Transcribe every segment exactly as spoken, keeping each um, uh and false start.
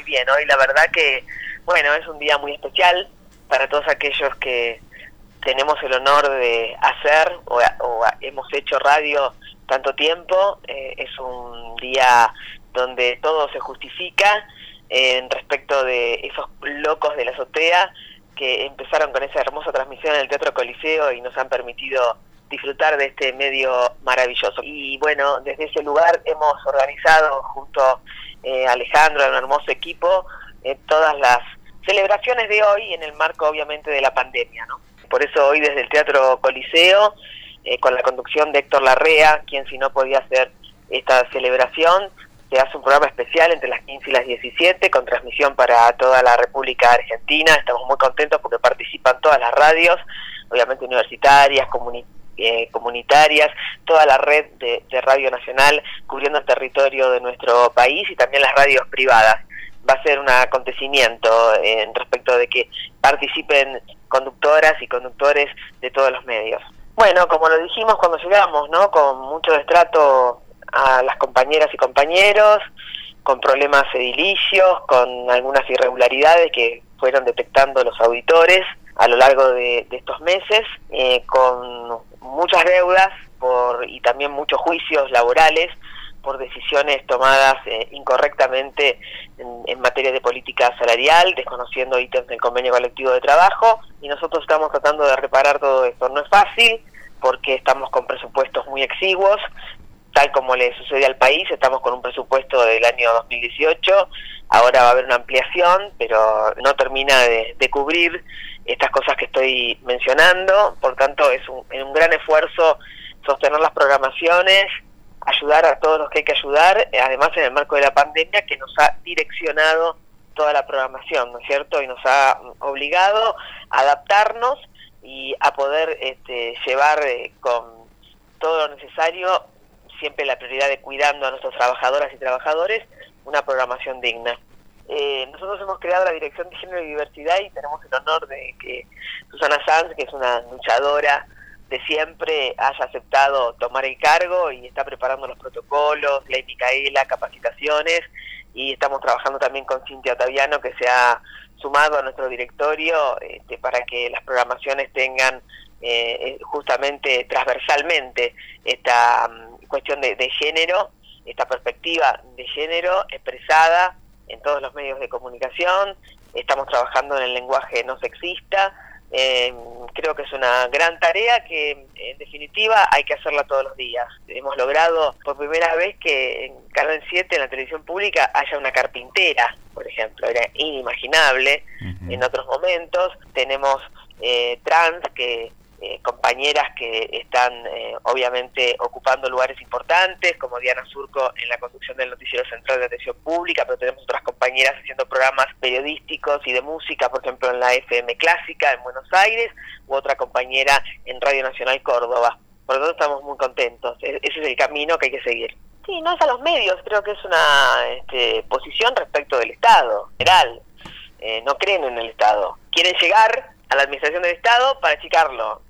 bien. Hoy la verdad que, bueno, es un día muy especial para todos aquellos que tenemos el honor de hacer o, o hemos hecho radio tanto tiempo. Eh, es un día donde todo se justifica eh, en respecto de esos locos de la azotea que empezaron con esa hermosa transmisión en el Teatro Coliseo y nos han permitido disfrutar de este medio maravilloso. Y bueno, desde ese lugar hemos organizado junto eh, a Alejandro, a un hermoso equipo, eh, todas las celebraciones de hoy en el marco obviamente de la pandemia, ¿no? Por eso hoy desde el Teatro Coliseo, eh, con la conducción de Héctor Larrea, quien si no podía hacer esta celebración, se hace un programa especial entre las quince y las diecisiete, con transmisión para toda la República Argentina. Estamos muy contentos porque participan todas las radios, obviamente universitarias, comuni eh, comunitarias, toda la red de, de Radio Nacional cubriendo el territorio de nuestro país y también las radios privadas. Va a ser un acontecimiento eh, en respecto de que participen conductoras y conductores de todos los medios. Bueno, como lo dijimos cuando llegamos, ¿no? Con mucho destrato a las compañeras y compañeros, con problemas edilicios, con algunas irregularidades que fueron detectando los auditores a lo largo de, de estos meses, eh, con muchas deudas por y también muchos juicios laborales por decisiones tomadas eh, incorrectamente en, en materia de política salarial, desconociendo ítems del convenio colectivo de trabajo, y nosotros estamos tratando de reparar todo esto. No es fácil, porque estamos con presupuestos muy exiguos, tal como le sucede al país. Estamos con un presupuesto del año dos mil dieciocho, ahora va a haber una ampliación, pero no termina de, de cubrir estas cosas que estoy mencionando. Por tanto, es un, un gran esfuerzo sostener las programaciones, ayudar a todos los que hay que ayudar, además en el marco de la pandemia que nos ha direccionado toda la programación, ¿no es cierto? Y nos ha obligado a adaptarnos y a poder este, llevar eh, con todo lo necesario, siempre la prioridad de cuidando a nuestras trabajadoras y trabajadores, una programación digna. Eh, nosotros hemos creado la Dirección de Género y Diversidad y tenemos el honor de que Susana Sanz, que es una luchadora de siempre, haya aceptado tomar el cargo y está preparando los protocolos, Ley Micaela, capacitaciones, y estamos trabajando también con Cintia Otaviano, que se ha sumado a nuestro directorio este, para que las programaciones tengan eh, justamente transversalmente esta um, cuestión de, de género, esta perspectiva de género expresada en todos los medios de comunicación. Estamos trabajando en el lenguaje no sexista. Eh, creo que es una gran tarea que en definitiva hay que hacerla todos los días. Hemos logrado por primera vez que en Canal siete, en la televisión pública, haya una carpintera, por ejemplo. Era inimaginable uh-huh. En otros momentos. Tenemos eh, trans, que eh, compañeras que están eh, obviamente ocupando lugares importantes, como Diana Surco en la conducción del Noticiero Central de Atención Pública, pero tenemos otras compañeras haciendo programas periodísticos y de música, por ejemplo en la F M Clásica en Buenos Aires, u otra compañera en Radio Nacional Córdoba. Por lo tanto estamos muy contentos. Ese es el camino que hay que seguir. Sí, no es a los medios, creo que es una este, posición respecto del Estado general. Eh, no creen en el Estado. Quieren llegar a la administración del Estado para achicarlo.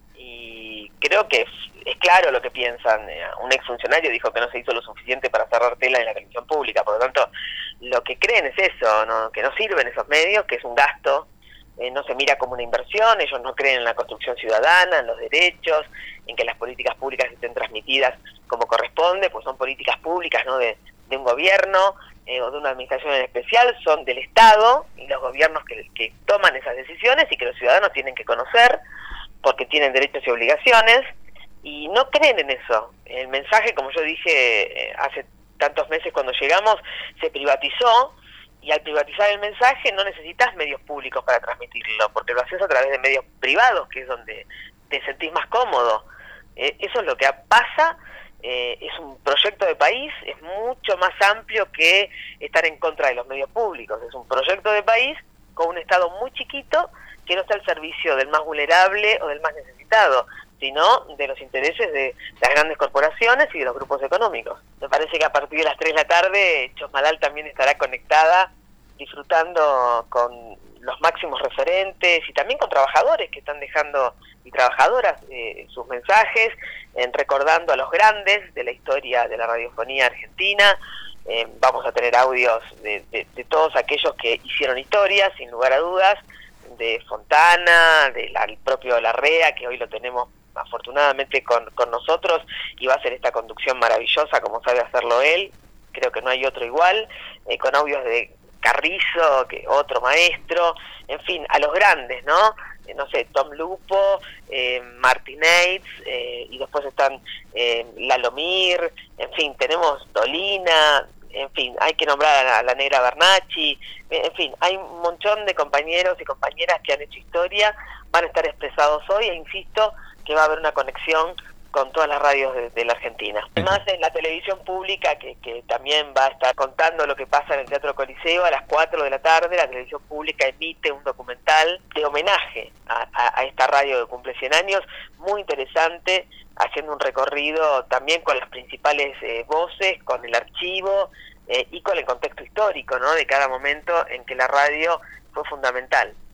Y creo que es, es claro lo que piensan. Un exfuncionario dijo que no se hizo lo suficiente para cerrar tela en la televisión pública. Por lo tanto, lo que creen es eso, ¿no? Que no sirven esos medios, que es un gasto. Eh, no se mira como una inversión. Ellos no creen en la construcción ciudadana, en los derechos, en que las políticas públicas estén transmitidas como corresponde, pues son políticas públicas, no de, de un gobierno eh, o de una administración en especial, son del Estado y los gobiernos que, que toman esas decisiones y que los ciudadanos tienen que conocer porque tienen derechos y obligaciones, y no creen en eso. El mensaje, como yo dije eh, hace tantos meses cuando llegamos, se privatizó, y al privatizar el mensaje no necesitas medios públicos para transmitirlo, porque lo haces a través de medios privados, que es donde te sentís más cómodo. Eh, eso es lo que pasa. Eh, es un proyecto de país, es mucho más amplio que estar en contra de los medios públicos. Es un proyecto de país con un Estado muy chiquito que no está al servicio del más vulnerable o del más necesitado, sino de los intereses de las grandes corporaciones y de los grupos económicos. Me parece que a partir de las tres de la tarde Chosmalal también estará conectada, disfrutando con los máximos referentes y también con trabajadores que están dejando, y trabajadoras, eh, sus mensajes, en recordando a los grandes de la historia de la radiofonía argentina, eh, vamos a tener audios de, de, de todos aquellos que hicieron historia, sin lugar a dudas, de Fontana, del de propio Larrea, que hoy lo tenemos afortunadamente con, con nosotros, y va a hacer esta conducción maravillosa como sabe hacerlo él, creo que no hay otro igual, eh, con audios de Carrizo, que otro maestro, en fin, a los grandes, ¿no? Eh, no sé, Tom Lupo, eh, Martin Eitz, eh, y después están eh, Lalomir, en fin, tenemos Dolina, en fin, hay que nombrar a la, a la Negra Bernacchi, en fin, hay un montón de compañeros y compañeras que han hecho historia, van a estar expresados hoy, e insisto que va a haber una conexión con todas las radios de, de la Argentina. Además, en la televisión pública, que, que también va a estar contando lo que pasa en el Teatro Coliseo, a las cuatro de la tarde, la televisión pública emite un documental de homenaje a, a, a esta radio que cumple cien años, muy interesante, haciendo un recorrido también con las principales eh, voces, con el archivo eh, y con el contexto histórico, ¿no?, de cada momento en que la radio fue fundamental.